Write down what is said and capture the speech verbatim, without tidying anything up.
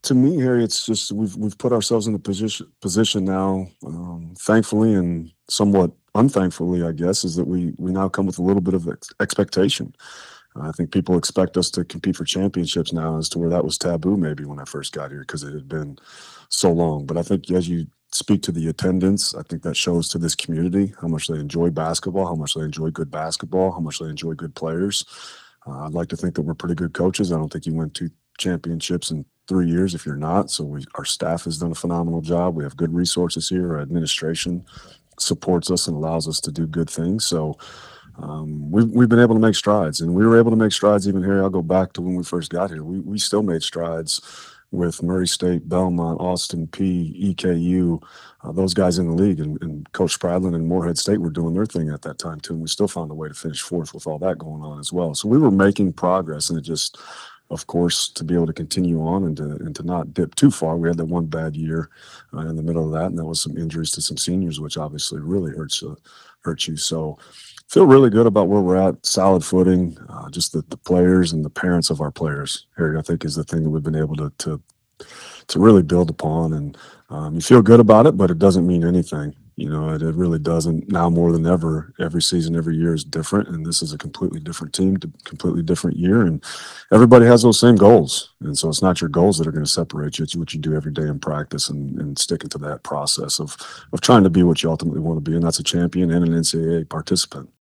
To me, Harry, it's just we've we've put ourselves in a position position now, um, thankfully and somewhat unthankfully, I guess, is that we we now come with a little bit of ex- expectation. I think people expect us to compete for championships now, as to where that was taboo maybe when I first got here because it had been so long. But I think as you speak to the attendance, I think that shows to this community how much they enjoy basketball, how much they enjoy good basketball, how much they enjoy good players. Uh, I'd like to think that we're pretty good coaches. I don't think you win two championships in three years if you're not. So we, our staff has done a phenomenal job. We have good resources here. Our administration supports us and allows us to do good things. So um, we've, we've been able to make strides, and we were able to make strides even here. I'll go back to when we first got here. We, we still made strides with Murray State, Belmont, Austin P, E K U, uh, those guys in the league, and, and Coach Spradlin and Morehead State were doing their thing at that time too. And we still found a way to finish fourth with all that going on as well. So we were making progress, and it just, of course, to be able to continue on and to and to not dip too far. We had that one bad year uh, in the middle of that, and that was some injuries to some seniors, which obviously really hurts uh, hurts you. So feel really good about where we're at, solid footing. Uh, just the, the players and the parents of our players, Harry, I think is the thing that we've been able to to to really build upon. And um, you feel good about it, but it doesn't mean anything. You know, it, it really doesn't now more than ever. Every season, every year is different, and this is a completely different team, to completely different year, and everybody has those same goals. And so it's not your goals that are going to separate you; it's what you do every day in practice, and, and sticking to that process of of trying to be what you ultimately want to be, and that's a champion and an N C double A participant.